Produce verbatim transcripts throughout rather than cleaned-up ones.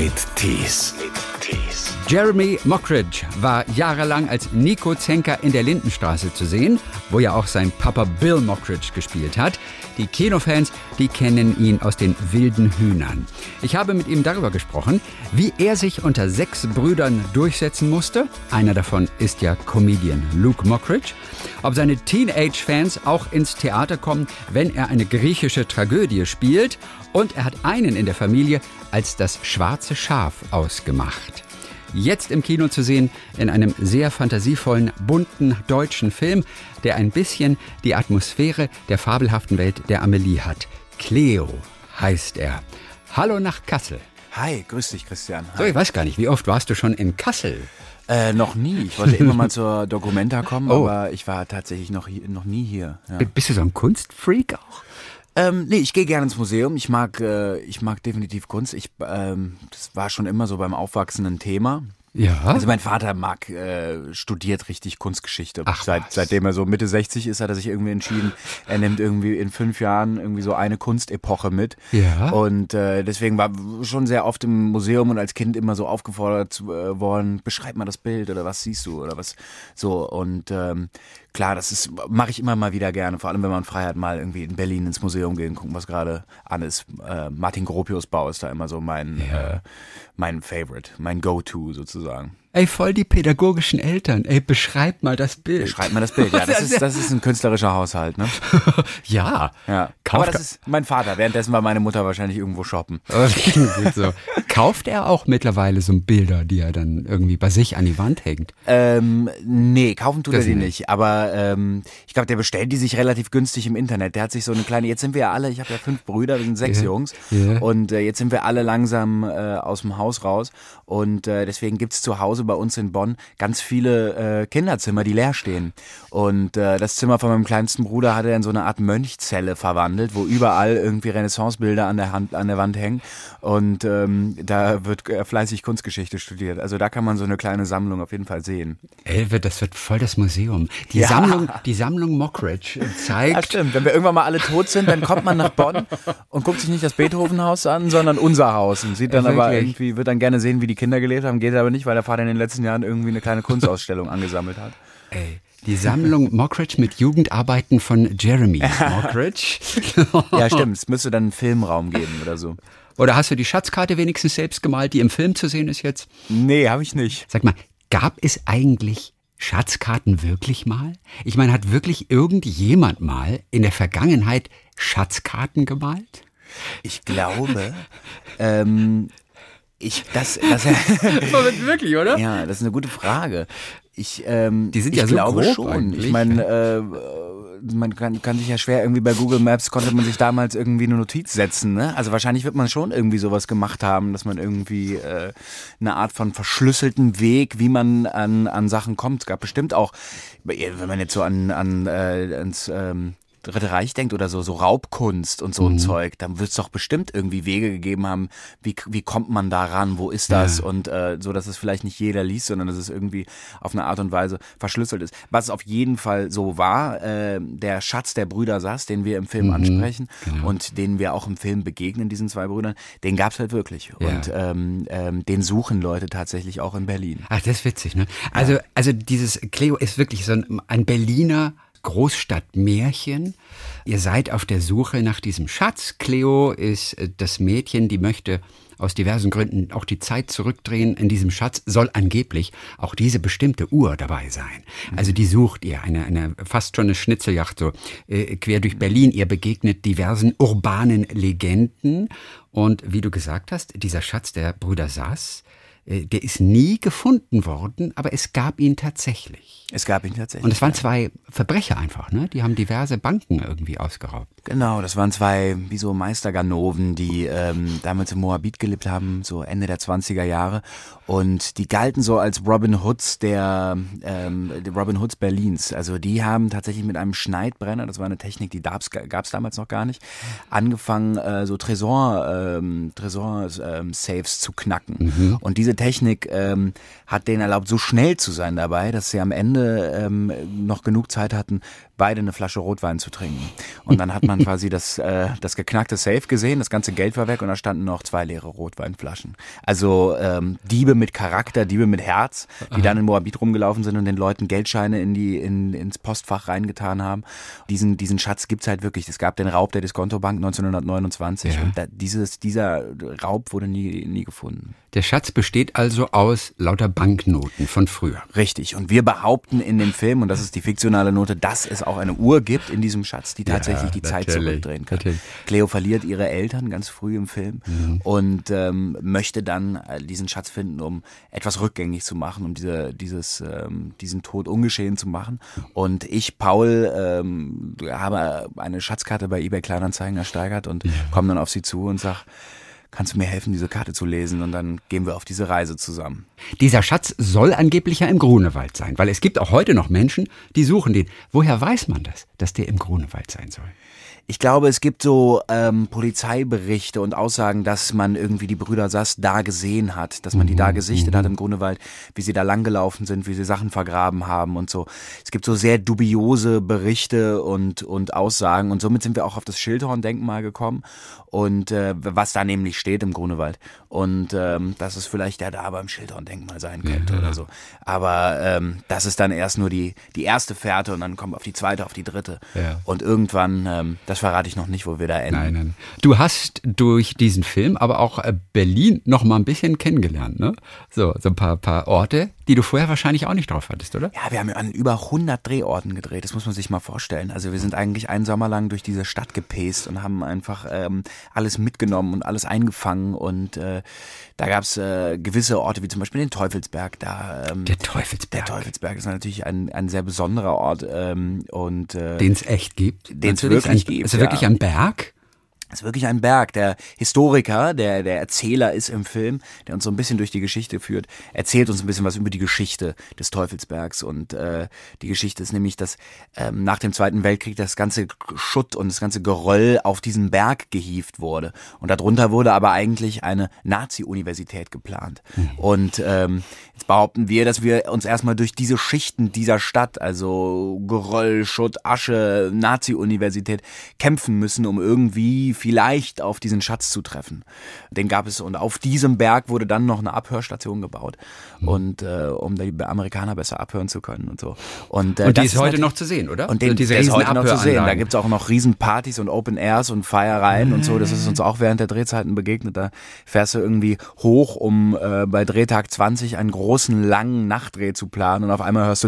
mit Tees. Jeremy Mockridge war jahrelang als Nico Zenker in der Lindenstraße zu sehen, wo ja auch sein Papa Bill Mockridge gespielt hat. Die Kinofans, die kennen ihn aus den Wilden Hühnern. Ich habe mit ihm darüber gesprochen, wie er sich unter sechs Brüdern durchsetzen musste. Einer davon ist ja Comedian Luke Mockridge. Ob seine Teenage-Fans auch ins Theater kommen, wenn er eine griechische Tragödie spielt. Und er hat einen in der Familie als das schwarze Schaf ausgemacht. Jetzt im Kino zu sehen in einem sehr fantasievollen, bunten deutschen Film, der ein bisschen die Atmosphäre der fabelhaften Welt der Amelie hat. Cleo heißt er. Hallo nach Kassel. Hi, grüß dich, Christian. Hi. So, ich weiß gar nicht, wie oft warst du schon in Kassel? Äh, noch nie. Ich wollte immer mal zur Documenta kommen, Oh. aber ich war tatsächlich noch, hier, noch nie hier. Ja. B- Bist du so ein Kunstfreak auch? Ähm, nee, ich gehe gerne ins Museum. Ich mag, äh, ich mag definitiv Kunst. Ich, ähm, das war schon immer so beim Aufwachsen ein Thema. Ja. Also mein Vater mag, äh, studiert richtig Kunstgeschichte. Ach, Seit, was. seitdem er so Mitte sechzig ist, hat er sich irgendwie entschieden, er nimmt irgendwie in fünf Jahren irgendwie so eine Kunstepoche mit. Ja. Und äh, deswegen war schon sehr oft im Museum und als Kind immer so aufgefordert äh, worden, beschreib mal das Bild oder was siehst du oder was so. Und ähm, klar, das ist mache ich immer mal wieder gerne, vor allem wenn man frei hat, mal irgendwie in Berlin ins Museum gehen, gucken, was gerade an ist. Äh, Martin Gropius Bau ist da immer so mein, Ja. äh, mein Favorite, mein Go-To sozusagen. Ey, voll die pädagogischen Eltern. Ey, beschreib mal das Bild. Schreibt mal das Bild. Ja, das ist, das ist ein künstlerischer Haushalt, ne? Ja. Ja. Kauft Aber das ist mein Vater. Währenddessen war meine Mutter wahrscheinlich irgendwo shoppen. Geht so. Kauft er auch mittlerweile so Bilder, die er dann irgendwie bei sich an die Wand hängt? Ähm, nee, kaufen tut Das er die nicht. nicht. Aber ähm, ich glaube, der bestellt die sich relativ günstig im Internet. Der hat sich so eine kleine, jetzt sind wir ja alle, ich habe ja fünf Brüder, wir sind sechs Ja. Jungs. Ja. Und äh, jetzt sind wir alle langsam äh, aus dem Haus raus. Und äh, deswegen gibt's zu Hause bei uns in Bonn ganz viele äh, Kinderzimmer, die leer stehen. Und äh, das Zimmer von meinem kleinsten Bruder hat er in so eine Art Mönchzelle verwandelt, wo überall irgendwie Renaissancebilder an der Hand, an der Wand hängen. Und ähm, da wird äh, fleißig Kunstgeschichte studiert. Also da kann man so eine kleine Sammlung auf jeden Fall sehen. Ey, das wird voll das Museum. Die Ja. Sammlung, die Sammlung Mockridge zeigt. Ja, stimmt. Wenn wir irgendwann mal alle tot sind, dann kommt man nach Bonn und guckt sich nicht das Beethovenhaus an, sondern unser Haus und sieht dann Ja, aber wirklich. irgendwie, wird dann gerne sehen, wie die Kinder gelebt haben, geht aber nicht, weil der Vater in den letzten Jahren irgendwie eine kleine Kunstausstellung angesammelt hat. Ey, die Sammlung Mockridge mit Jugendarbeiten von Jeremy Mockridge. Ja, stimmt. Es müsste dann einen Filmraum geben oder so. Oder hast du die Schatzkarte wenigstens selbst gemalt, die im Film zu sehen ist jetzt? Nee, habe ich nicht. Sag mal, gab es eigentlich Schatzkarten wirklich mal? Ich meine, hat wirklich irgendjemand mal in der Vergangenheit Schatzkarten gemalt? Ich glaube, ähm, ich, das, das, Wirklich, oder? ja, das ist eine gute Frage. Ich, ähm, Die sind ich ja so glaube grob schon. eigentlich. Ich meine, äh, man kann, kann sich ja schwer irgendwie bei Google Maps, konnte man sich damals irgendwie eine Notiz setzen, ne? Also wahrscheinlich wird man schon irgendwie sowas gemacht haben, dass man irgendwie äh, eine Art von verschlüsselten Weg, wie man an, an Sachen kommt. Es gab bestimmt auch, wenn man jetzt so an, an äh, ans ähm, Dritte Reich denkt oder so, so Raubkunst und so ein Zeug, dann wird es doch bestimmt irgendwie Wege gegeben haben, wie, wie kommt man da ran, wo ist das Ja. und äh, so, dass es vielleicht nicht jeder liest, sondern dass es irgendwie auf eine Art und Weise verschlüsselt ist. Was auf jeden Fall so war, äh, der Schatz der Brüder Sass, den wir im Film ansprechen und den wir auch im Film begegnen, diesen zwei Brüdern, den gab's halt wirklich Ja. und ähm, ähm, den suchen Leute tatsächlich auch in Berlin. Ach, das ist witzig, ne? Also, also dieses Cleo ist wirklich so ein, ein Berliner Großstadtmärchen. Ihr seid auf der Suche nach diesem Schatz. Cleo ist äh, das Mädchen, die möchte aus diversen Gründen auch die Zeit zurückdrehen. In diesem Schatz soll angeblich auch diese bestimmte Uhr dabei sein. Also die sucht ihr, eine, eine fast schon eine Schnitzeljacht so äh, quer durch Berlin. Ihr begegnet diversen urbanen Legenden. Und wie du gesagt hast, dieser Schatz der Brüder Sass, äh, der ist nie gefunden worden, aber es gab ihn tatsächlich. Es gab ihn tatsächlich. Und es waren zwei Verbrecher einfach, ne? Die haben diverse Banken irgendwie ausgeraubt. Genau, das waren zwei, wie so Meisterganoven, die ähm, damals in Moabit gelebt haben, so Ende der zwanziger Jahre. Und die galten so als Robin Hoods der, ähm, der Robin Hoods Berlins. Also die haben tatsächlich mit einem Schneidbrenner, das war eine Technik, die gab es damals noch gar nicht, angefangen, äh, so Tresor, ähm, Tresor ähm, Safes zu knacken. Mhm. Und diese Technik ähm, hat denen erlaubt, so schnell zu sein dabei, dass sie am Ende ähm, noch genug Zeit hatten, beide eine Flasche Rotwein zu trinken. Und dann hat man quasi das, äh, das geknackte Safe gesehen, das ganze Geld war weg und da standen noch zwei leere Rotweinflaschen. Also ähm, Diebe mit Charakter, Diebe mit Herz, die Aha. dann in Moabit rumgelaufen sind und den Leuten Geldscheine in die, in, ins Postfach reingetan haben. Diesen, diesen Schatz gibt's halt wirklich. Es gab den Raub der Diskontobank neunzehnhundertneunundzwanzig ja. und da, dieses, dieser Raub wurde nie, nie gefunden. Der Schatz besteht also aus lauter Banknoten von früher. Richtig. Und wir behaupten in dem Film, und das ist die fiktionale Note, dass es auch eine Uhr gibt in diesem Schatz, die tatsächlich ja, die Zeit zurückdrehen kann. Natürlich. Cleo verliert ihre Eltern ganz früh im Film mhm. und ähm, möchte dann diesen Schatz finden, um etwas rückgängig zu machen, um diese, dieses, ähm, diesen Tod ungeschehen zu machen. Und ich, Paul, ähm, habe eine Schatzkarte bei eBay Kleinanzeigen ersteigert und ja. komme dann auf sie zu und sage, kannst du mir helfen, diese Karte zu lesen? Und dann gehen wir auf diese Reise zusammen. Dieser Schatz soll angeblich ja im Grunewald sein, weil es gibt auch heute noch Menschen, die suchen den. Woher weiß man das, dass der im Grunewald sein soll? Ich glaube, es gibt so ähm, Polizeiberichte und Aussagen, dass man irgendwie die Brüder Sass da gesehen hat, dass man die da gesichtet mhm. hat im Grunewald, wie sie da langgelaufen sind, wie sie Sachen vergraben haben und so. Es gibt so sehr dubiose Berichte und und Aussagen und somit sind wir auch auf das Schildhorn-Denkmal gekommen und äh, was da nämlich steht im Grunewald und ähm, dass es vielleicht der da beim Schildhorn-Denkmal sein könnte ja. oder so. Aber ähm, das ist dann erst nur die die erste Fährte und dann kommt auf die zweite, auf die dritte ja. und irgendwann ähm, das verrate ich noch nicht, wo wir da enden. Nein, nein. Du hast durch diesen Film aber auch Berlin noch mal ein bisschen kennengelernt, ne? So, so ein paar, paar Orte, die du vorher wahrscheinlich auch nicht drauf hattest, oder? Ja, wir haben an über hundert Drehorten gedreht, das muss man sich mal vorstellen. Also wir sind eigentlich einen Sommer lang durch diese Stadt gepäst und haben einfach ähm, alles mitgenommen und alles eingefangen und äh, da gab es äh, gewisse Orte, wie zum Beispiel den Teufelsberg. Da, ähm, der Teufelsberg? Der Teufelsberg ist natürlich ein, ein sehr besonderer Ort. Ähm, und äh, den es echt gibt? Den es wirklich ein, gibt, Ist es wirklich ja. ein Berg? Es ist wirklich ein Berg. Der Historiker, der der Erzähler ist im Film, der uns so ein bisschen durch die Geschichte führt, erzählt uns ein bisschen was über die Geschichte des Teufelsbergs. Und äh, die Geschichte ist nämlich, dass ähm, nach dem Zweiten Weltkrieg das ganze Schutt und das ganze Geröll auf diesen Berg gehievt wurde. Und darunter wurde aber eigentlich eine Nazi-Universität geplant. Mhm. Und ähm, jetzt behaupten wir, dass wir uns erstmal durch diese Schichten dieser Stadt, also Geröll, Schutt, Asche, Nazi-Universität, kämpfen müssen, um irgendwie vielleicht auf diesen Schatz zu treffen. Den gab es und auf diesem Berg wurde dann noch eine Abhörstation gebaut mhm. und äh, um die Amerikaner besser abhören zu können und so. Und, äh, und die ist heute noch zu sehen, oder? Und den, diese der ist heute noch zu sehen. Da gibt's auch noch Riesenpartys und Open Airs und Feiereien mhm. und so. Das ist uns auch während der Drehzeiten begegnet. Da fährst du irgendwie hoch, um äh, bei Drehtag zwanzig einen großen, langen Nachtdreh zu planen und auf einmal hörst du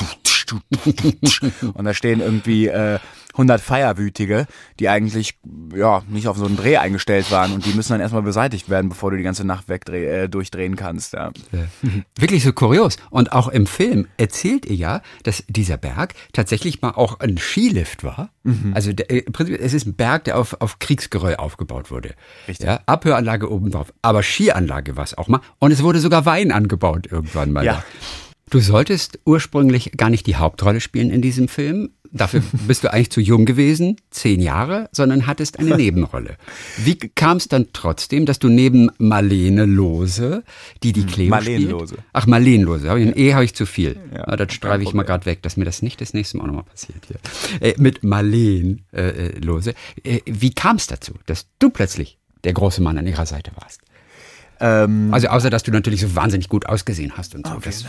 und da stehen irgendwie äh, hundert Feierwütige, die eigentlich ja nicht auf so einen Dreh eingestellt waren und die müssen dann erstmal beseitigt werden, bevor du die ganze Nacht wegdreh, äh, durchdrehen kannst. Ja. Ja. Wirklich so kurios. Und auch im Film erzählt ihr ja, dass dieser Berg tatsächlich mal auch ein Skilift war. Mhm. Also der, im Prinzip, es ist ein Berg, der auf, auf Kriegsgeröll aufgebaut wurde. Richtig. Ja, Abhöranlage oben drauf, aber Skianlage war es auch mal. Und es wurde sogar Wein angebaut irgendwann mal. Ja. Du solltest ursprünglich gar nicht die Hauptrolle spielen in diesem Film. Dafür bist du eigentlich zu jung gewesen, zehn Jahre, sondern hattest eine Nebenrolle. Wie kam es dann trotzdem, dass du neben Marlene Lose, die die Cleo Marlene spielt... Lose. Ach, Marlene Lose. Hab ich, ein E habe ich zu viel. Ja, Na, das streife ich mal gerade weg, dass mir das nicht das nächste Mal auch nochmal passiert hier. Äh, mit Marlene äh, Lose. Äh, wie kam es dazu, dass du plötzlich der große Mann an ihrer Seite warst? Ähm, also außer, dass du natürlich so wahnsinnig gut ausgesehen hast und so. Oh, das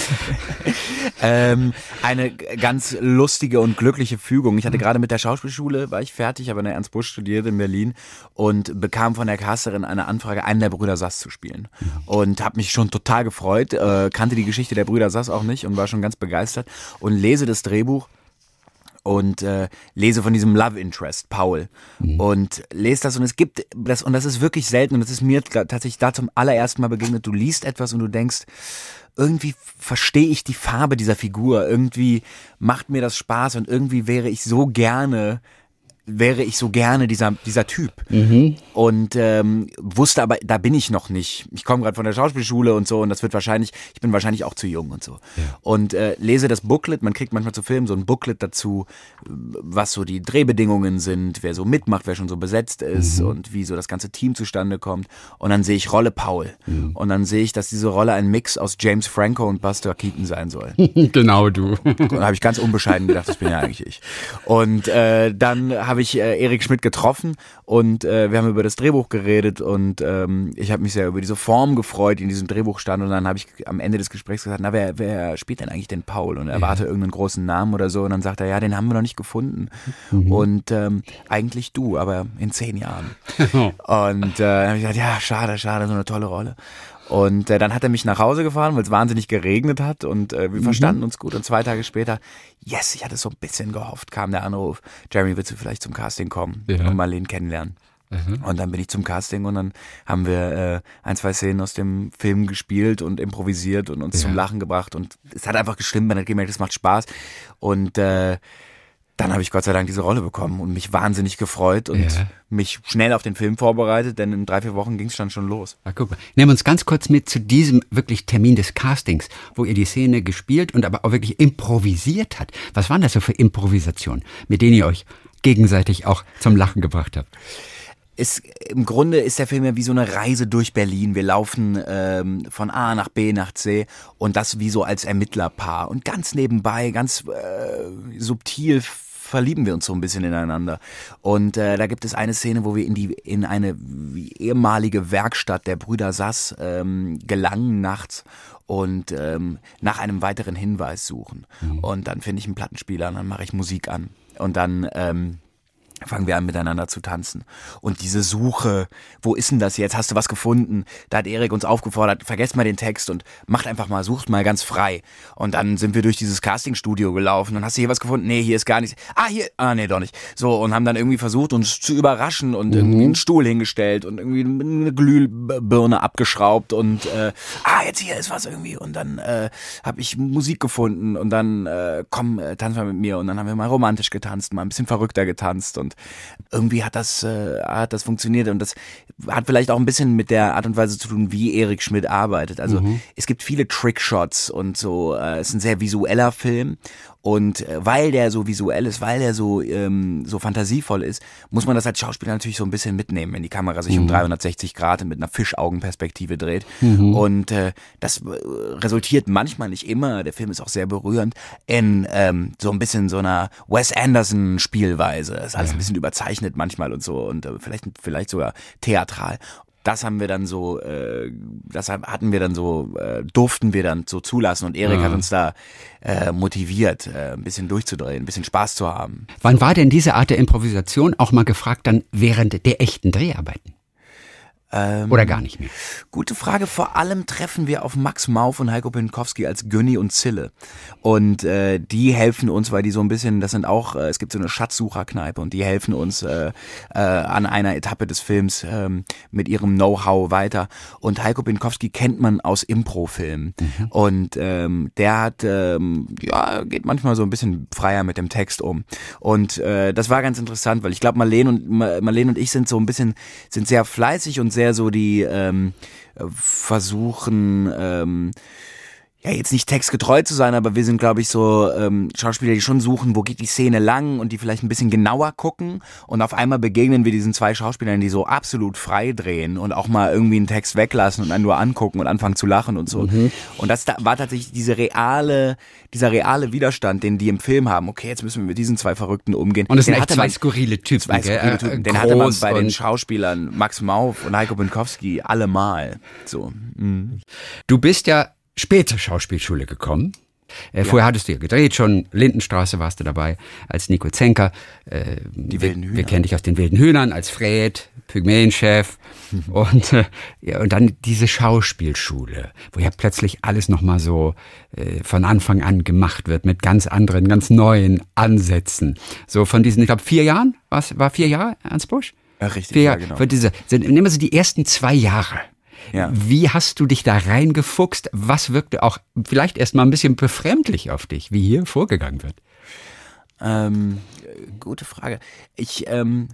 ähm, eine ganz lustige und glückliche Fügung. Ich hatte gerade mit der Schauspielschule, war ich fertig, habe an der Ernst Busch studiert in Berlin und bekam von der Casterin eine Anfrage, einen der Brüder Sass zu spielen. Und habe mich schon total gefreut, äh, kannte die Geschichte der Brüder Sass auch nicht und war schon ganz begeistert und lese das Drehbuch. Und äh, lese von diesem Love Interest, Paul. Mhm. Und lese das und es gibt das, und das ist wirklich selten und das ist mir tatsächlich da zum allerersten Mal begegnet. Du liest etwas und du denkst, irgendwie verstehe ich die Farbe dieser Figur, irgendwie macht mir das Spaß und irgendwie wäre ich so gerne, wäre ich so gerne dieser, dieser Typ. Mhm. und ähm, wusste aber, da bin ich noch nicht. Ich komme gerade von der Schauspielschule und so und das wird wahrscheinlich, ich bin wahrscheinlich auch zu jung und so. Ja. Und äh, lese das Booklet, man kriegt manchmal zu Filmen so ein Booklet dazu, was so die Drehbedingungen sind, wer so mitmacht, wer schon so besetzt ist mhm. und wie so das ganze Team zustande kommt. Und dann sehe ich Rolle Paul. Mhm. Und dann sehe ich, dass diese Rolle ein Mix aus James Franco und Buster Keaton sein soll. Genau du. Und da habe ich ganz unbescheiden gedacht, das bin ja eigentlich ich. Und äh, dann habe ich äh, Erik Schmidt getroffen und äh, wir haben über das Drehbuch geredet und ähm, ich habe mich sehr über diese Form gefreut, die in diesem Drehbuch stand. Und dann habe ich am Ende des Gesprächs gesagt, na, wer, wer spielt denn eigentlich den Paul? Und er erwarte ja. irgendeinen großen Namen oder so. Und dann sagt er, ja, den haben wir noch nicht gefunden. Mhm. Und ähm, eigentlich du, aber in zehn Jahren. Und äh, dann habe ich gesagt, ja, schade, schade, so eine tolle Rolle. Und äh, dann hat er mich nach Hause gefahren, weil es wahnsinnig geregnet hat und äh, wir mhm. verstanden uns gut. Und zwei Tage später, yes, ich hatte so ein bisschen gehofft, kam der Anruf, Jeremy, willst du vielleicht zum Casting kommen ja. und Marlene kennenlernen? Mhm. Und dann bin ich zum Casting und dann haben wir äh, ein, zwei Szenen aus dem Film gespielt und improvisiert und uns ja. zum Lachen gebracht. Und es hat einfach gestimmt, man hat gemerkt, es macht Spaß. Und äh, dann habe ich Gott sei Dank diese Rolle bekommen und mich wahnsinnig gefreut und ja. mich schnell auf den Film vorbereitet, denn in drei, vier Wochen ging es dann schon los. Ah, guck mal. Nehmen wir uns ganz kurz mit zu diesem wirklich Termin des Castings, wo ihr die Szene gespielt und aber auch wirklich improvisiert habt. Was waren das so für Improvisationen, mit denen ihr euch gegenseitig auch zum Lachen gebracht habt? Ist, im Grunde ist der Film ja wie so eine Reise durch Berlin. Wir laufen ähm, von A nach B nach C und das wie so als Ermittlerpaar. Und ganz nebenbei, ganz äh, subtil verlieben wir uns so ein bisschen ineinander. Und äh, da gibt es eine Szene, wo wir in die in eine ehemalige Werkstatt der Brüder Sass ähm, gelangen nachts und ähm, nach einem weiteren Hinweis suchen. Mhm. Und dann finde ich einen Plattenspieler und dann mache ich Musik an. Und dann ähm, fangen wir an, miteinander zu tanzen. Und diese Suche, wo ist denn das jetzt? Hast du was gefunden? Da hat Erik uns aufgefordert, vergesst mal den Text und macht einfach mal, sucht mal ganz frei. Und dann sind wir durch dieses Castingstudio gelaufen und hast du hier was gefunden? Nee, hier ist gar nichts. Ah, hier, ah, nee, doch nicht. So, und haben dann irgendwie versucht, uns zu überraschen und mhm. irgendwie einen Stuhl hingestellt und irgendwie eine Glühbirne abgeschraubt und äh, ah, jetzt hier ist was irgendwie. Und dann äh, habe ich Musik gefunden und dann äh, komm, äh, tanz mal mit mir. Und dann haben wir mal romantisch getanzt, mal ein bisschen verrückter getanzt und Und irgendwie hat das, äh, hat das funktioniert und das hat vielleicht auch ein bisschen mit der Art und Weise zu tun, wie Erik Schmidt arbeitet. Also mhm. es gibt viele Trickshots und so. Äh, es ist ein sehr visueller Film und äh, weil der so visuell ist, weil der so ähm, so fantasievoll ist, muss man das als Schauspieler natürlich so ein bisschen mitnehmen, wenn die Kamera sich mhm. um dreihundertsechzig Grad mit einer Fischaugenperspektive dreht. Mhm. Und äh, das resultiert manchmal, nicht immer, der Film ist auch sehr berührend, in ähm, so ein bisschen so einer Wes Anderson Spielweise. Das ist alles ein bisschen überzeichnet manchmal und so und äh, vielleicht vielleicht sogar theatral. Das haben wir dann so, äh, das hatten wir dann so, äh, durften wir dann so zulassen und Erik ja. hat uns da äh, motiviert, äh, ein bisschen durchzudrehen, ein bisschen Spaß zu haben. Wann war denn diese Art der Improvisation auch mal gefragt dann während der echten Dreharbeiten? Ähm, Oder gar nicht mehr? Gute Frage. Vor allem treffen wir auf Max Mauf und Heiko Pinkowski als Günni und Zille. Und äh, die helfen uns, weil die so ein bisschen, das sind auch, äh, es gibt so eine Schatzsucherkneipe und die helfen uns äh, äh, an einer Etappe des Films äh, mit ihrem Know-how weiter. Und Heiko Pinkowski kennt man aus Impro-Filmen. Mhm. Und ähm, der hat, ähm, ja, geht manchmal so ein bisschen freier mit dem Text um. Und äh, das war ganz interessant, weil ich glaube, Marlene und Marlene und ich sind so ein bisschen, sind sehr fleißig und sehr so die ähm, versuchen, ähm, ja jetzt nicht textgetreu zu sein, aber wir sind, glaube ich, so ähm, Schauspieler, die schon suchen, wo geht die Szene lang und die vielleicht ein bisschen genauer gucken und auf einmal begegnen wir diesen zwei Schauspielern, die so absolut frei drehen und auch mal irgendwie einen Text weglassen und einen nur angucken und anfangen zu lachen und so. Mhm. Und das da war tatsächlich diese reale, dieser reale Widerstand, den die im Film haben. Okay, jetzt müssen wir mit diesen zwei Verrückten umgehen. Und es sind den echt zwei man, skurrile Typen. Zwei skurrile Typen. Äh, den hatte man bei den Schauspielern Max Mauf und Heiko Pinkowski allemal. So. Mhm. Du bist ja später Schauspielschule gekommen. Äh, ja. Vorher hattest du ja gedreht, schon Lindenstraße warst du dabei, als Nico Zenker. Äh, Die wilden Hühner. Wir kennen dich aus den wilden Hühnern, als Fred, Pygmäenchef. Mhm. Und, äh, ja, und dann diese Schauspielschule, wo ja plötzlich alles nochmal so äh, von Anfang an gemacht wird, mit ganz anderen, ganz neuen Ansätzen. So von diesen, ich glaube, vier Jahren, was war vier Jahre, Ernst Busch? Ja, richtig, vier, ja, genau. Für diese, nehmen wir so die ersten zwei Jahre. Ja. Wie hast du dich da reingefuchst? Was wirkte auch vielleicht erst mal ein bisschen befremdlich auf dich, wie hier vorgegangen wird? Ähm, gute Frage. Ich, ähm,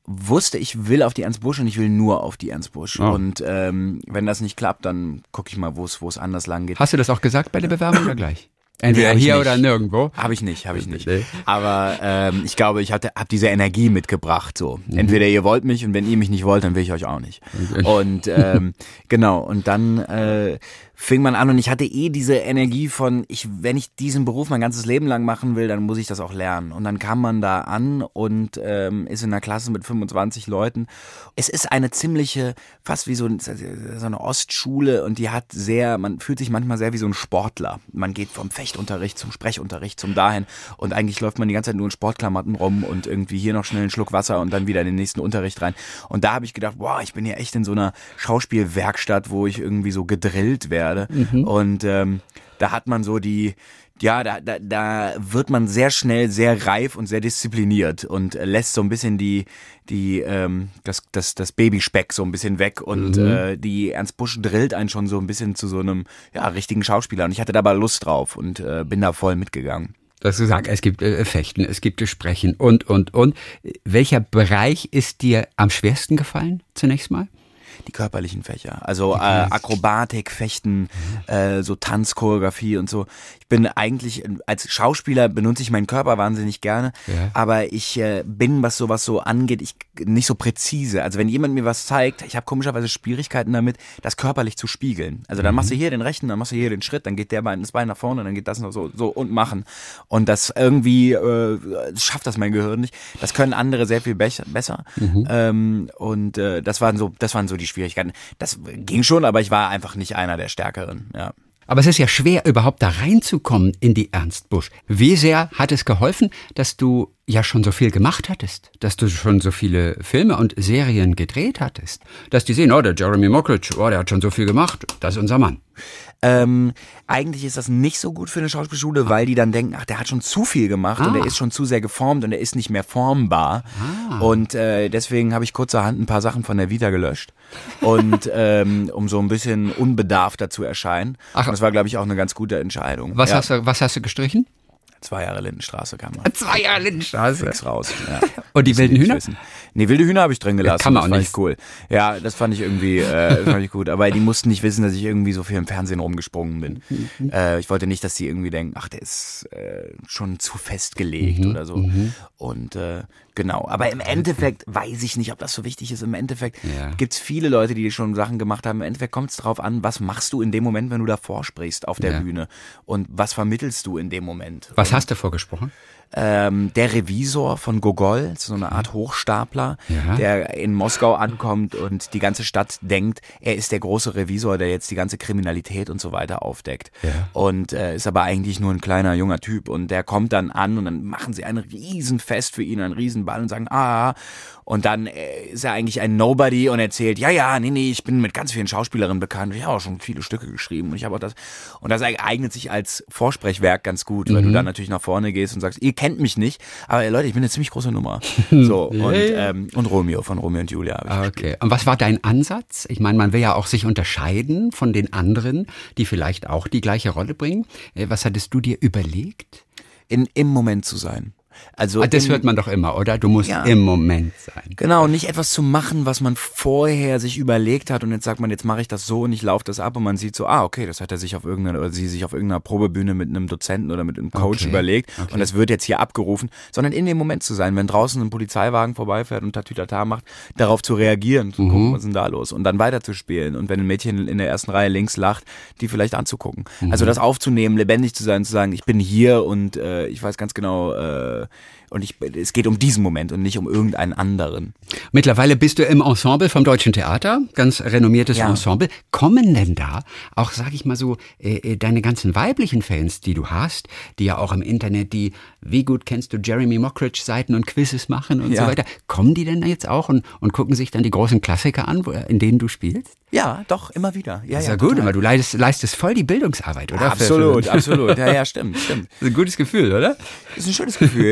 wusste, ich will auf die Ernst Busch und ich will nur auf die Ernst Busch. Oh. Und ähm, wenn das nicht klappt, dann gucke ich mal, wo es wo es anders lang geht. Hast du das auch gesagt bei der Bewerbung oder gleich? Entweder Nee, hier nicht. oder nirgendwo. Habe ich nicht, habe ich nicht. Nee. Aber ähm, ich glaube, ich hatte hab diese Energie mitgebracht. So, entweder ihr wollt mich und wenn ihr mich nicht wollt, dann will ich euch auch nicht. Okay. Und ähm, genau. Und dann äh, fing man an und ich hatte eh diese Energie von, ich, wenn ich diesen Beruf mein ganzes Leben lang machen will, dann muss ich das auch lernen. Und dann kam man da an und ähm, ist in einer Klasse mit fünfundzwanzig Leuten. Es ist eine ziemliche, fast wie so, ein, so eine Ostschule und die hat sehr, man fühlt sich manchmal sehr wie so ein Sportler. Man geht vom Fechtunterricht zum Sprechunterricht zum dahin und eigentlich läuft man die ganze Zeit nur in Sportklamotten rum und irgendwie hier noch schnell einen Schluck Wasser und dann wieder in den nächsten Unterricht rein. Und da habe ich gedacht, boah, ich bin ja echt in so einer Schauspielwerkstatt, wo ich irgendwie so gedrillt werde. Mhm. Und ähm, da hat man so die, ja, da, da, da wird man sehr schnell sehr reif und sehr diszipliniert und lässt so ein bisschen die, die, ähm, das, das, das Babyspeck so ein bisschen weg und mhm. äh, die Ernst Busch drillt einen schon so ein bisschen zu so einem, ja, richtigen Schauspieler. Und ich hatte dabei Lust drauf und äh, bin da voll mitgegangen. Dass du sagst, es gibt äh, Fechten, es gibt Sprechen und, und, und. Welcher Bereich ist dir am schwersten gefallen, zunächst mal? Die körperlichen Fächer, also äh, Akrobatik, Fechten, äh, so Tanzchoreografie und so. Ich bin eigentlich, als Schauspieler benutze ich meinen Körper wahnsinnig gerne, ja. aber ich äh, bin, was sowas so angeht, ich nicht so präzise. Also wenn jemand mir was zeigt, ich habe komischerweise Schwierigkeiten damit, das körperlich zu spiegeln. Also dann mhm. machst du hier den rechten, dann machst du hier den Schritt, dann geht der Bein, das Bein nach vorne, dann geht das noch so, so und machen. Und das irgendwie äh, schafft das mein Gehirn nicht. Das können andere sehr viel be- besser. Mhm. Ähm, und äh, das waren so, das waren so die Schwierigkeiten. Das ging schon, aber ich war einfach nicht einer der Stärkeren, ja. Aber es ist ja schwer, überhaupt da reinzukommen in die Ernst Busch. Wie sehr hat es geholfen, dass du ja schon so viel gemacht hattest, dass du schon so viele Filme und Serien gedreht hattest, dass die sehen, oh, der Jeremy Mockridge, oh, der hat schon so viel gemacht, das ist unser Mann. Ähm, eigentlich ist das nicht so gut für eine Schauspielschule, weil die dann denken, ach, der hat schon zu viel gemacht ah. und der ist schon zu sehr geformt und der ist nicht mehr formbar. Ah. Und äh, deswegen habe ich kurzerhand ein paar Sachen von der Vita gelöscht und ähm, um so ein bisschen unbedarfter zu erscheinen. Ach. Und das war, glaube ich, auch eine ganz gute Entscheidung. Was, ja. hast du, was hast du gestrichen? Zwei Jahre Lindenstraße kam man. Zwei Jahre Lindenstraße. Fix raus. Ja. Und die wilden Hühner? Wissen. Nee, wilde Hühner habe ich drin gelassen. Kann man das auch fand nicht. Ich cool. Ja, das fand ich irgendwie äh, das fand ich gut. Aber die mussten nicht wissen, dass ich irgendwie so viel im Fernsehen rumgesprungen bin. Mhm. Äh, ich wollte nicht, dass die irgendwie denken, ach, der ist äh, schon zu festgelegt mhm. oder so. Mhm. Und äh, genau. Aber im Endeffekt weiß ich nicht, ob das so wichtig ist. Im Endeffekt ja. gibt's viele Leute, die schon Sachen gemacht haben. Im Endeffekt kommt es drauf an, was machst du in dem Moment, wenn du davor sprichst auf der ja. Bühne? Und was vermittelst du in dem Moment? Was Und, hast du vorgesprochen? Ähm, der Revisor von Gogol, so eine Art Hochstapler, ja. der in Moskau ankommt und die ganze Stadt denkt, er ist der große Revisor, der jetzt die ganze Kriminalität und so weiter aufdeckt. Ja. Und äh, ist aber eigentlich nur ein kleiner, junger Typ. Und der kommt dann an und dann machen sie ein Riesenfest für ihn, einen Riesenball und sagen, ah, und dann äh, ist er eigentlich ein Nobody und erzählt, ja, ja, nee, nee, ich bin mit ganz vielen Schauspielerinnen bekannt. Ich habe auch schon viele Stücke geschrieben und ich habe auch das. Und das eignet sich als Vorsprechwerk ganz gut, weil mhm. du dann natürlich nach vorne gehst und sagst, ihr kennt mich nicht, aber Leute, ich bin eine ziemlich große Nummer. So, und, ähm, und Romeo von Romeo und Julia habe ich Okay. gespielt. Und was war dein Ansatz? Ich meine, man will ja auch sich unterscheiden von den anderen, die vielleicht auch die gleiche Rolle bringen. Was hattest du dir überlegt? In, im Moment zu sein. Also ah, das im, hört man doch immer, oder? Du musst ja, im Moment sein. Genau, nicht etwas zu machen, was man vorher sich überlegt hat und jetzt sagt man, jetzt mache ich das so und ich laufe das ab und man sieht so, ah, okay, das hat er sich auf irgendeiner oder sie sich auf irgendeiner Probebühne mit einem Dozenten oder mit einem Coach okay. überlegt okay. und das wird jetzt hier abgerufen, sondern in dem Moment zu sein, wenn draußen ein Polizeiwagen vorbeifährt und Tatütata macht, darauf zu reagieren, zu mhm. gucken, was ist denn da los und dann weiterzuspielen und wenn ein Mädchen in der ersten Reihe links lacht, die vielleicht anzugucken. Mhm. Also das aufzunehmen, lebendig zu sein, zu sagen, ich bin hier und äh, ich weiß ganz genau, äh, und ich, es geht um diesen Moment und nicht um irgendeinen anderen. Mittlerweile bist du im Ensemble vom Deutschen Theater, ganz renommiertes ja. Ensemble. Kommen denn da auch, sag ich mal so, äh, deine ganzen weiblichen Fans, die du hast, die ja auch im Internet die Wie gut kennst du Jeremy Mockridge Seiten und Quizzes machen und ja. so weiter, kommen die denn jetzt auch und, und gucken sich dann die großen Klassiker an, wo, in denen du spielst? Ja, doch, immer wieder. Ja, das ist ja, ja gut, aber du leistest, leistest voll die Bildungsarbeit, oder? Absolut, absolut. Ja, ja, stimmt, stimmt. Das ist ein gutes Gefühl, oder? Das ist ein schönes Gefühl, ja. Die kommen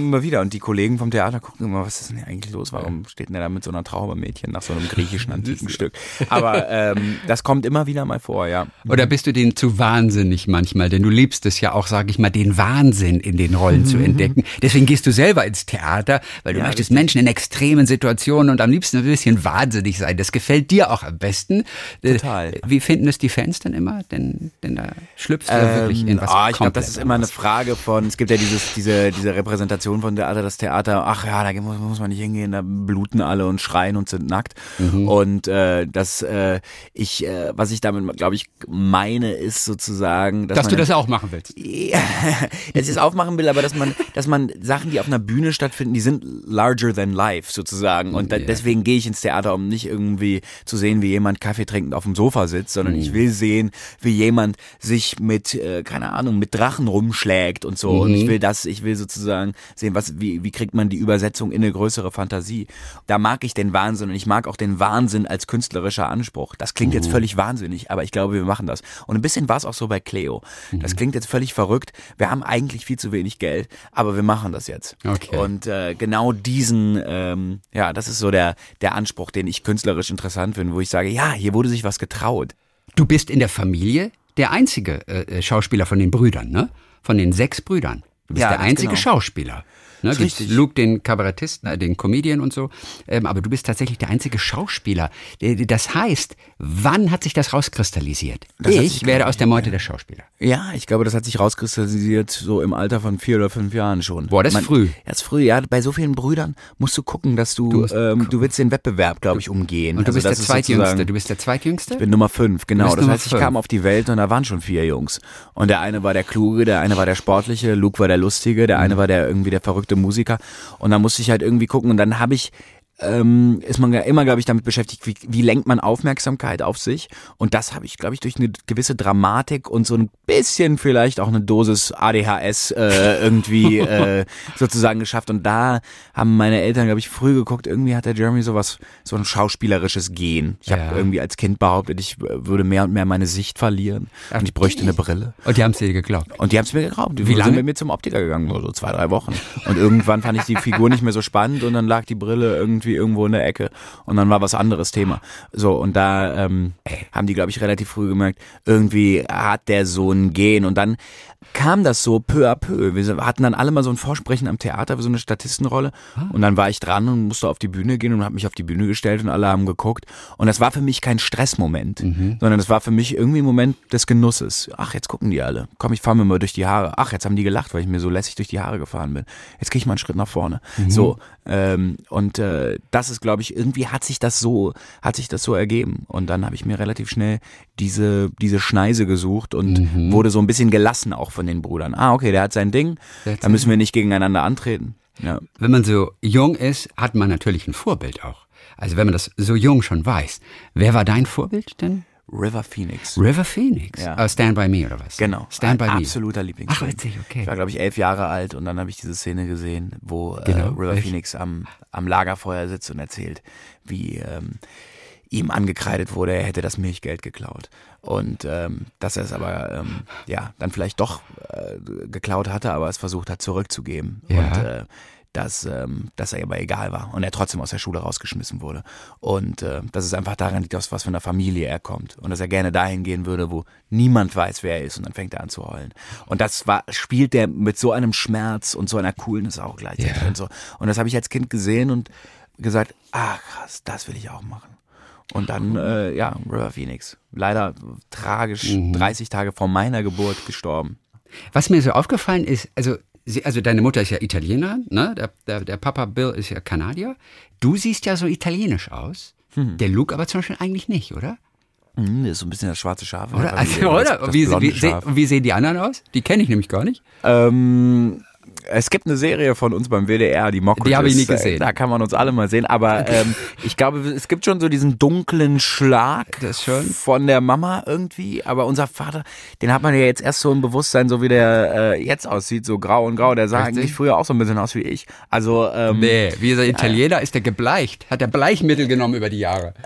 kommen immer wieder und die Kollegen vom Theater gucken immer, was ist denn hier eigentlich los? Warum steht denn der da mit so einer Trauermädchen nach so einem griechischen antiken Stück? Aber ähm, das kommt immer wieder mal vor, ja. Oder bist du denen zu wahnsinnig manchmal? Denn du liebst es ja auch, sag ich mal, den Wahnsinn in den Rollen mhm. zu entdecken. Deswegen gehst du selber ins Theater, weil du ja, möchtest richtig. Menschen in extremen Situationen und am liebsten ein bisschen wahnsinnig sein. Das gefällt dir auch am besten. Total. Wie finden es die Fans denn immer? Denn, denn da schlüpfst du ähm, wirklich in was oh, ich glaube, das ist immer eine Frage von, es gibt ja dieses, diese, diese Repräsentation von Theater, das Theater, ach ja, da muss, muss man nicht hingehen, da bluten alle und schreien und sind nackt. Mhm. Und äh, das, äh, ich, äh, was ich damit, glaube ich, meine, ist sozusagen, dass, dass du das auch machen willst. Ja, dass ich es auch machen will, aber dass man, dass man Sachen, die auf einer Bühne stattfinden, die sind larger than life sozusagen. Und da, yeah. deswegen gehe ich ins Theater, um nicht irgendwie zu sehen, wie jemand Kaffee trinkend auf dem Sofa sitzt, sondern mhm. ich will sehen, wie jemand sich mit, äh, keine Ahnung, mit Drachen rumschlägt und so. Mhm. Und ich will das, ich will sozusagen sehen, was, wie, wie kriegt man die Übersetzung in eine größere Fantasie. Da mag ich den Wahnsinn und ich mag auch den Wahnsinn als künstlerischer Anspruch. Das klingt mhm. jetzt völlig wahnsinnig, aber ich glaube, wir machen das. Und ein bisschen war es auch so bei Cleo. Mhm. Das klingt jetzt völlig verrückt. Wir haben eigentlich viel zu wenig Geld, aber wir machen das jetzt. Okay. Und äh, genau diesen, ähm, ja, das ist so der, der Anspruch, den ich künstlerisch interessant finde, wo ich sage, ja, hier wurde sich was getraut. Du bist in der Familie der einzige äh, Schauspieler von den Brüdern, ne? Von den sechs Brüdern. Du bist ja, der einzige genau. Schauspieler. Ne, gibt's richtig. Luke, den Kabarettisten, äh, den Comedian und so. Ähm, aber du bist tatsächlich der einzige Schauspieler. Das heißt, wann hat sich das rauskristallisiert? Das ich werde aus der Meute der Schauspieler. Ja, ich glaube, das hat sich rauskristallisiert so im Alter von vier oder fünf Jahren schon. Boah, das ist Man, früh. Das ist früh, ja. Bei so vielen Brüdern musst du gucken, dass du, du, ähm, du willst den Wettbewerb, glaube ich, umgehen. Und du also bist der Zweitjüngste. Du bist der Zweitjüngste? Ich bin Nummer fünf, genau. Das heißt, ich fünf. kam auf die Welt und da waren schon vier Jungs. Und der eine war der Kluge, der eine war der Sportliche, Luke war der Lustige, der eine war der irgendwie der verrückte Musiker. Und da musste ich halt irgendwie gucken und dann habe ich ähm, ist man ja immer, glaube ich, damit beschäftigt, wie, wie lenkt man Aufmerksamkeit auf sich. Und das habe ich, glaube ich, durch eine gewisse Dramatik und so ein bisschen vielleicht auch eine Dosis A D H S äh, irgendwie äh, sozusagen geschafft. Und da haben meine Eltern, glaube ich, früh geguckt, irgendwie hat der Jeremy sowas, so ein schauspielerisches Gen. Ich habe Ja. irgendwie als Kind behauptet, ich würde mehr und mehr meine Sicht verlieren und ich bräuchte eine Brille. Und die haben es dir geglaubt. Und die haben es mir geglaubt. Die Wie lange? sind mit mir zum Optiker gegangen, so zwei, drei Wochen. Und irgendwann fand ich die Figur nicht mehr so spannend und dann lag die Brille irgendwie irgendwo in der Ecke und dann war was anderes Thema. So, und da ähm, haben die, glaube ich, relativ früh gemerkt, irgendwie hat der so ein Gen. Und dann kam das so peu à peu. Wir hatten dann alle mal so ein Vorsprechen am Theater für so eine Statistenrolle und dann war ich dran und musste auf die Bühne gehen und habe mich auf die Bühne gestellt und alle haben geguckt. Und das war für mich kein Stressmoment, mhm. sondern das war für mich irgendwie ein Moment des Genusses. Ach, jetzt gucken die alle. Komm, ich fahre mir mal durch die Haare. Ach, jetzt haben die gelacht, weil ich mir so lässig durch die Haare gefahren bin. Jetzt gehe ich mal einen Schritt nach vorne. Mhm. So, ähm, und äh, das ist, glaube ich, irgendwie hat sich das so, hat sich das so ergeben. Und dann habe ich mir relativ schnell diese, diese Schneise gesucht und mhm. wurde so ein bisschen gelassen auch von den Brüdern. Ah, okay, der hat sein Ding, da müssen wir nicht gegeneinander antreten. Ja. Wenn man so jung ist, hat man natürlich ein Vorbild auch. Also wenn man das so jung schon weiß. Wer war dein Vorbild denn? River Phoenix. River Phoenix? Ja. Uh, Stand By Me oder was? Genau. Stand By Ein Me. absoluter Lieblingsfilm. Ach, witzig, okay. Ich war, glaube ich, elf Jahre alt und dann habe ich diese Szene gesehen, wo Genau. äh, River Echt? Phoenix am, am Lagerfeuer sitzt und erzählt, wie ähm, ihm angekreidet wurde, er hätte das Milchgeld geklaut. Und ähm, dass er es aber ähm, ja dann vielleicht doch äh, geklaut hatte, aber es versucht hat zurückzugeben. Ja. Und äh, dass, ähm, dass er aber egal war und er trotzdem aus der Schule rausgeschmissen wurde. Und äh, dass es einfach daran liegt, aus was für einer Familie er kommt. Und dass er gerne dahin gehen würde, wo niemand weiß, wer er ist. Und dann fängt er an zu heulen. Und das war spielt der mit so einem Schmerz und so einer Coolness auch gleichzeitig. Ja. Und so. Und das habe ich als Kind gesehen und gesagt, ah krass, das will ich auch machen. Und dann, äh, ja, River Phoenix. Leider tragisch, mhm. dreißig Tage vor meiner Geburt gestorben. Was mir so aufgefallen ist, also, sie, also deine Mutter ist ja Italienerin, ne? Der, der, der Papa Bill ist ja Kanadier. Du siehst ja so italienisch aus. Mhm. Der Luke aber zum Beispiel eigentlich nicht, oder? Mhm, das ist so ein bisschen das schwarze Schaf. Oder? Also, oder? Das, das wie, wie, Schaf. wie sehen die anderen aus? Die kenne ich nämlich gar nicht. Ähm... Es gibt eine Serie von uns beim W D R, die Mockridge. Die habe ich nie gesehen. Da kann man uns alle mal sehen. Aber ähm, ich glaube, es gibt schon so diesen dunklen Schlag das schon. von der Mama irgendwie. Aber unser Vater, den hat man ja jetzt erst so im Bewusstsein, so wie der äh, jetzt aussieht, so grau und grau. Der sah Richtig? eigentlich früher auch so ein bisschen aus wie ich. Also ähm, nee, wie ist er Italiener, ist der gebleicht. Hat er Bleichmittel genommen über die Jahre.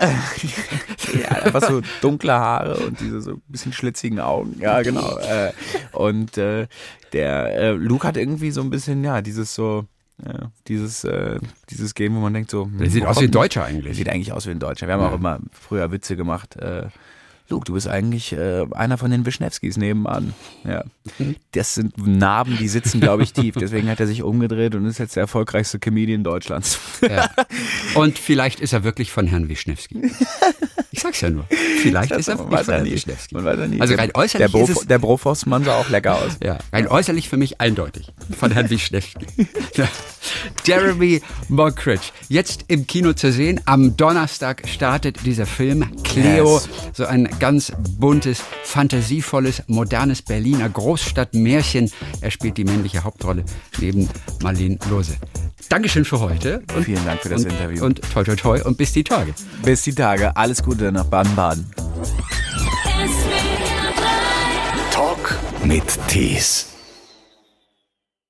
Ja, einfach so dunkle Haare und diese so ein bisschen schlitzigen Augen. Ja, genau. Äh, und äh, der äh, Luke hat irgendwie so ein bisschen, ja, dieses so, Ja, dieses, äh, dieses Game, wo man denkt so... Der sieht aus wie ein Deutscher eigentlich. Der sieht eigentlich aus wie ein Deutscher. Wir haben ja. auch immer früher Witze gemacht. Äh, Luke, du bist eigentlich äh, einer von den Wischnewskis nebenan. Ja. Das sind Narben, die sitzen, glaube ich, tief. Deswegen hat er sich umgedreht und ist jetzt der erfolgreichste Comedian Deutschlands. Ja. Und vielleicht ist er wirklich von Herrn Wischnewski. Ich sag's ja nur. Vielleicht ist er von Herrn Wischnewski. Man weiß ja nie. Also rein äußerlich der, Bro, ist es, der Brofostmann sah auch lecker aus. Ja, rein äußerlich für mich eindeutig von Herrn Wischnewski. Jeremy Mockridge. Jetzt im Kino zu sehen. Am Donnerstag startet dieser Film Cleo. Yes. So ein ganz buntes, fantasievolles, modernes Berliner Großstadtmärchen. Er spielt die männliche Hauptrolle neben Marlene Lose. Dankeschön für heute. Und, Vielen Dank für das und, Interview. Und toi toi toi und bis die Tage. Bis die Tage. Alles Gute nach Baden-Baden. Talk mit Tees.